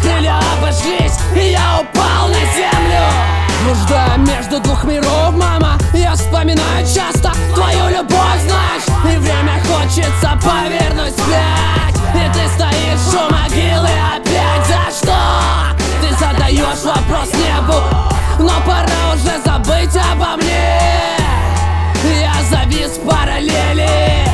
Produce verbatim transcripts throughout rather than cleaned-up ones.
крылья обошлись, и я упал на землю. Блуждая между двух миров, мама, я вспоминаю часто твою любовь, знаешь. И время хочется повернуть вспять, и ты стоишь у могилы опять. За что? Ты задаешь вопрос небу, но пора уже забыть обо мне. Я завис в параллели.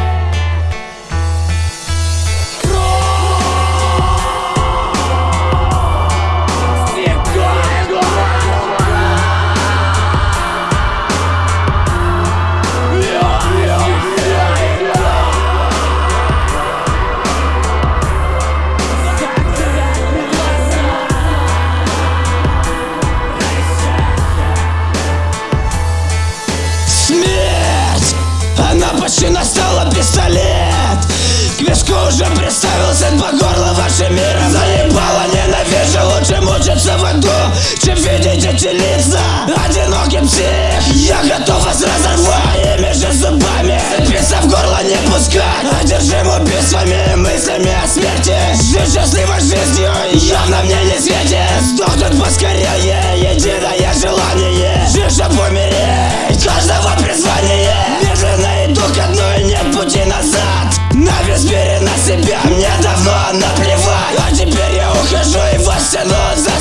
Она почти настала, пистолет к виску уже приставился, по горло вашим миром заебало, ненавижу, лучше мучиться в аду, чем видеть эти лица. Одинокий псих, я готов вас разорвать ими же зубами, пицца в горло не пускать. Одержим убийствами, мыслями о смерти, жить счастливой жизнью явно мне не светит. Сдохнуть поскорее, единое желание, жить, чтоб умереть, каждого призвание. Медленно иду к одной, нет пути назад. На весь мир и на себя мне давно наплевать, а теперь я ухожу и вас тяну за